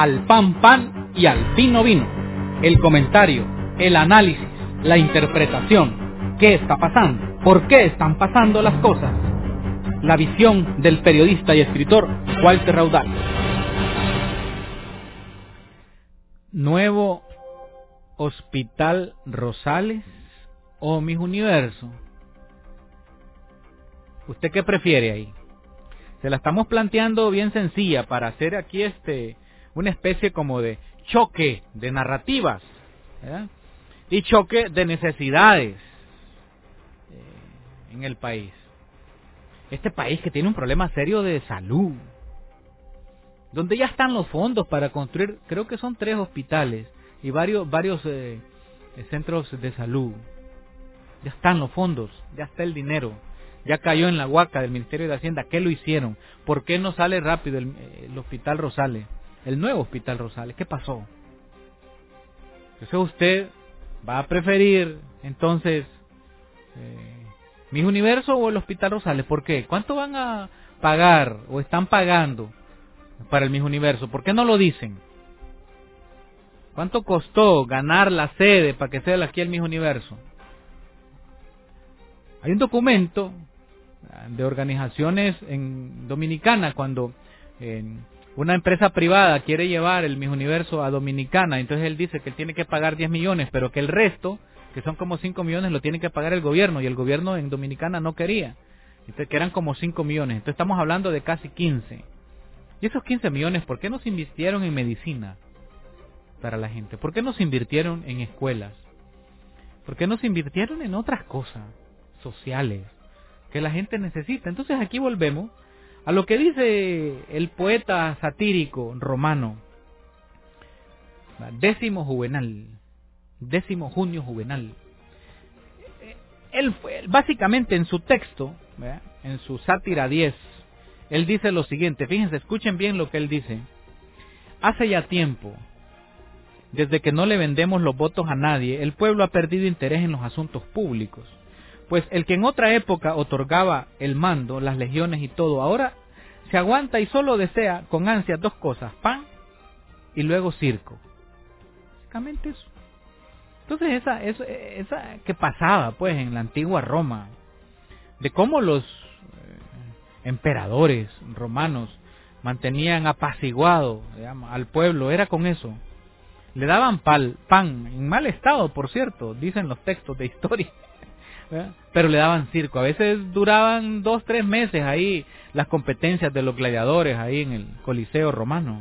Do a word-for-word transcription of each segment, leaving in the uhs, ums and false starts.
al pan pan y al vino vino. El comentario, el análisis, la interpretación. ¿Qué está pasando? ¿Por qué están pasando las cosas? La visión del periodista y escritor Walter Raudal. Nuevo Hospital Rosales o Miss Universo. ¿Usted qué prefiere ahí? Se la estamos planteando bien sencilla para hacer aquí este una especie como de choque de narrativas, ¿verdad? Y choque de necesidades eh, en el país. Este país que tiene un problema serio de salud, donde ya están los fondos para construir, creo que son tres hospitales y varios varios eh, centros de salud. Ya están los fondos, ya está el dinero. Ya cayó en la huaca del Ministerio de Hacienda. ¿Qué lo hicieron? ¿Por qué no sale rápido el, el Hospital Rosales? El nuevo Hospital Rosales. ¿Qué pasó? Entonces usted va a preferir, entonces, eh, Miss Universo o el Hospital Rosales. ¿Por qué? ¿Cuánto van a pagar o están pagando para el Miss Universo? ¿Por qué no lo dicen? ¿Cuánto costó ganar la sede para que sea aquí el Miss Universo? Hay un documento de organizaciones en Dominicana cuando eh, una empresa privada quiere llevar el Miss Universo a Dominicana, entonces él dice que él tiene que pagar diez millones, pero que el resto, que son como cinco millones, lo tiene que pagar el gobierno, y el gobierno en Dominicana no quería, entonces que eran como cinco millones, entonces estamos hablando de casi quince. Y esos quince millones, ¿por qué no se invirtieron en medicina para la gente? ¿Por qué no se invirtieron en escuelas? ¿Por qué no se invirtieron en otras cosas sociales que la gente necesita? Entonces aquí volvemos a lo que dice el poeta satírico romano, décimo Juvenal, décimo junio Juvenal. Él fue, básicamente en su texto, ¿verdad?, en su sátira diez, él dice lo siguiente, fíjense, escuchen bien lo que él dice. Hace ya tiempo, desde que no le vendemos los votos a nadie, el pueblo ha perdido interés en los asuntos públicos. Pues el que en otra época otorgaba el mando, las legiones y todo, ahora se aguanta y solo desea con ansia dos cosas, pan y luego circo. Básicamente eso. Entonces esa, esa, esa que pasaba pues en la antigua Roma, de cómo los eh, emperadores romanos mantenían apaciguado, digamos, al pueblo, era con eso. Le daban pal, pan, en mal estado, por cierto, dicen los textos de historia. Pero le daban circo. A veces duraban dos, tres meses ahí las competencias de los gladiadores ahí en el Coliseo romano.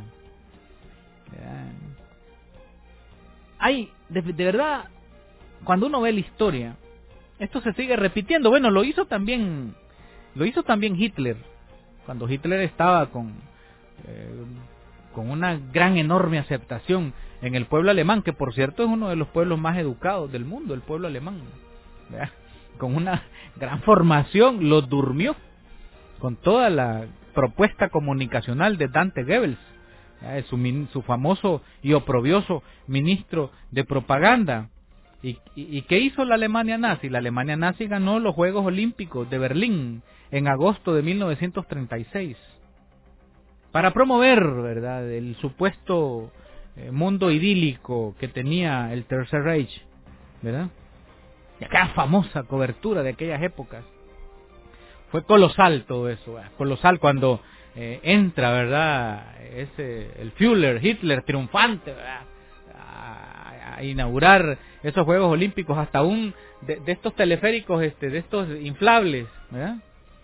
Hay, de, de verdad, cuando uno ve la historia, esto se sigue repitiendo. Bueno, lo hizo también, lo hizo también Hitler, cuando Hitler estaba con, eh, con una gran, enorme aceptación en el pueblo alemán, que por cierto es uno de los pueblos más educados del mundo, el pueblo alemán, ¿verdad?, con una gran formación, lo durmió con toda la propuesta comunicacional de Dante Goebbels, ¿eh? su, su famoso y oprobioso ministro de propaganda. ¿Y, y, ¿Y qué hizo la Alemania nazi? La Alemania nazi ganó los Juegos Olímpicos de Berlín en agosto de mil novecientos treinta y seis para promover, ¿verdad?, el supuesto eh, mundo idílico que tenía el Tercer Reich, ¿verdad? Y aquella famosa cobertura de aquellas épocas. Fue colosal todo eso, ¿verdad? Colosal cuando eh, entra, ¿verdad?, ese, el Führer, Hitler triunfante, ¿verdad?, a, a inaugurar esos Juegos Olímpicos, hasta un de, de estos teleféricos, este, de estos inflables, ¿verdad?,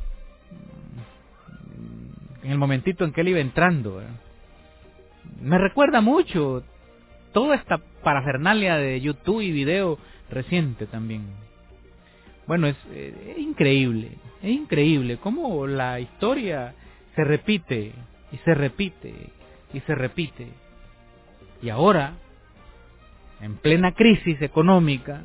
en el momentito en que él iba entrando, ¿verdad? Me recuerda mucho toda esta parafernalia de YouTube y video reciente también. Bueno, es, es increíble, es increíble cómo la historia se repite y se repite y se repite. Y ahora, en plena crisis económica,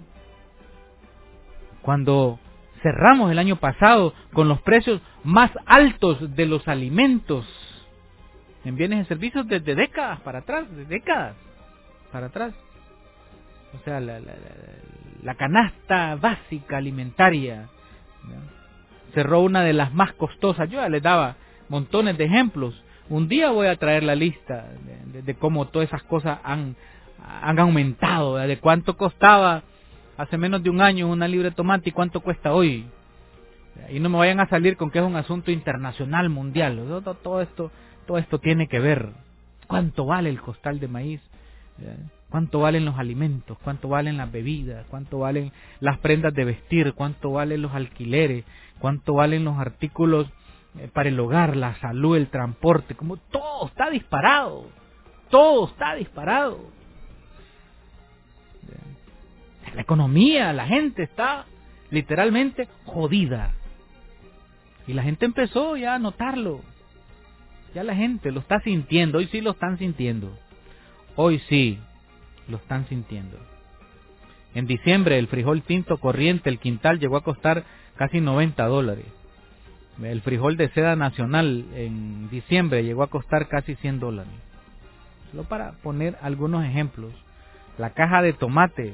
cuando cerramos el año pasado con los precios más altos de los alimentos en bienes y servicios desde décadas para atrás, de décadas para atrás. O sea, la, la, la, la canasta básica alimentaria, ¿no?, cerró una de las más costosas. Yo ya les daba montones de ejemplos. Un día voy a traer la lista de, de, de cómo todas esas cosas han, han aumentado, ¿verdad? De cuánto costaba hace menos de un año una libra de tomate y cuánto cuesta hoy. Y no me vayan a salir con que es un asunto internacional, mundial. Todo, todo esto, todo esto tiene que ver. ¿Cuánto vale el costal de maíz? ¿Cuánto valen los alimentos? ¿Cuánto valen las bebidas? ¿Cuánto valen las prendas de vestir? ¿Cuánto valen los alquileres? ¿Cuánto valen los artículos para el hogar, la salud, el transporte? Como todo está disparado. Todo está disparado. La economía, la gente está literalmente jodida. Y la gente empezó ya a notarlo. Ya la gente lo está sintiendo. Hoy sí lo están sintiendo. Hoy sí lo están sintiendo. En diciembre el frijol tinto corriente, el quintal, llegó a costar casi noventa dólares. El frijol de seda nacional en diciembre llegó a costar casi cien dólares. Solo para poner algunos ejemplos. La caja de tomates,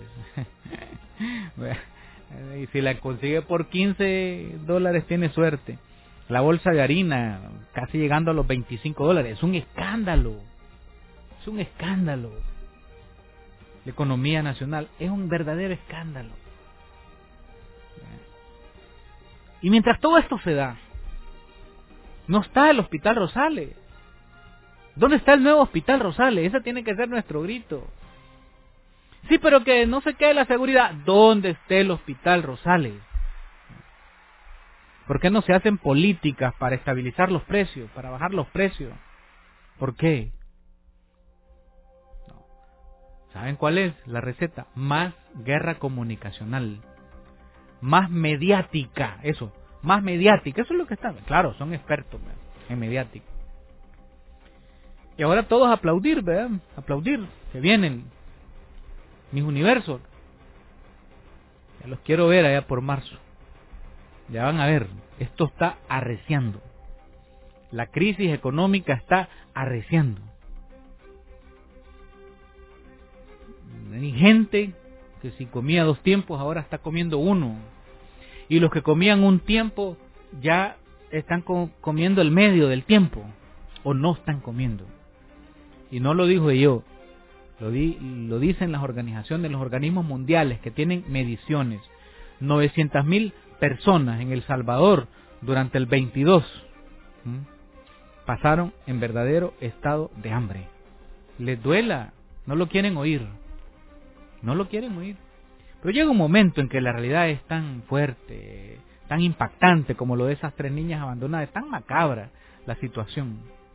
y si la consigue por quince dólares tiene suerte. La bolsa de harina casi llegando a los veinticinco dólares. Es un escándalo. Es un escándalo. La economía nacional es un verdadero escándalo. Y mientras todo esto se da, no está el Hospital Rosales. ¿Dónde está el nuevo Hospital Rosales? Ese tiene que ser nuestro grito. Sí, pero que no se quede la seguridad. ¿Dónde está el Hospital Rosales? ¿Por qué no se hacen políticas para estabilizar los precios, para bajar los precios? ¿Por qué? No. ¿Saben cuál es la receta? Más guerra comunicacional. Más mediática. Eso, más mediática. Eso es lo que están. Claro, son expertos, ¿verdad?, en mediática. Y ahora todos aplaudir, ¿verdad? Aplaudir, que vienen mis universos. Ya los quiero ver allá por marzo. Ya van a ver, esto está arreciando. La crisis económica está arreciando. Hay gente que si comía dos tiempos ahora está comiendo uno. Y los que comían un tiempo ya están comiendo el medio del tiempo. O no están comiendo. Y no lo digo yo. Lo, di, lo dicen las organizaciones, los organismos mundiales que tienen mediciones. novecientas mil personas en El Salvador durante el veintidós ¿m? pasaron en verdadero estado de hambre. Les duela, no lo quieren oír. No lo quieren oír. Pero llega un momento en que la realidad es tan fuerte, tan impactante como lo de esas tres niñas abandonadas, tan macabra la situación.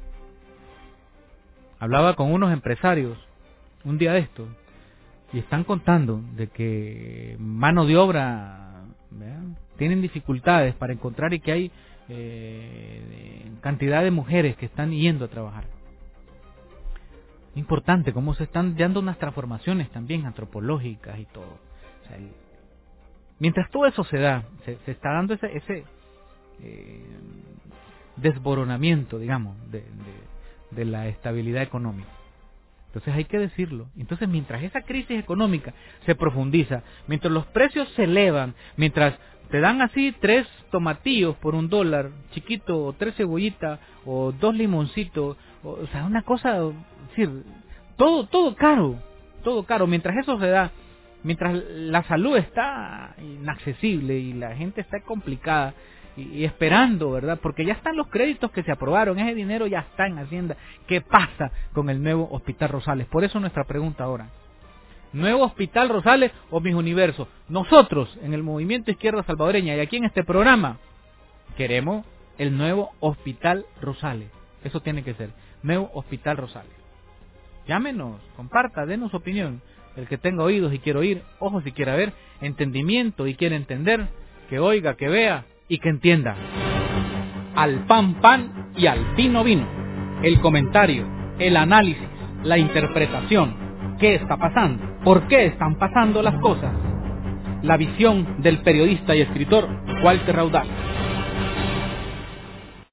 Hablaba con unos empresarios un día de esto y están contando de que mano de obra, ¿verdad?, tienen dificultades para encontrar y que hay eh, cantidad de mujeres que están yendo a trabajar. Importante cómo se están dando unas transformaciones también antropológicas y todo. O sea, el, mientras todo eso se da, se, se está dando ese, ese eh, desboronamiento, digamos, de, de, de la estabilidad económica. Entonces hay que decirlo. Entonces mientras esa crisis económica se profundiza, mientras los precios se elevan, mientras te dan así tres tomatillos por un dólar, chiquito, o tres cebollitas, o dos limoncitos, o, o sea, una cosa, es decir, todo, todo caro, todo caro. Mientras eso se da, mientras la salud está inaccesible y la gente está complicada y, y esperando, ¿verdad? Porque ya están los créditos que se aprobaron, ese dinero ya está en Hacienda. ¿Qué pasa con el nuevo Hospital Rosales? Por eso nuestra pregunta ahora. ¿Nuevo Hospital Rosales o Mis Universos? Nosotros, en el Movimiento Izquierda Salvadoreña y aquí en este programa, queremos el nuevo Hospital Rosales. Eso tiene que ser, nuevo Hospital Rosales. Llámenos, comparta, denos su opinión. El que tenga oídos y quiera oír, ojos y quiera ver, entendimiento y quiera entender, que oiga, que vea y que entienda. Al pan pan y al vino vino. El comentario, el análisis, la interpretación. ¿Qué está pasando? ¿Por qué están pasando las cosas? La visión del periodista y escritor Walter Raudal.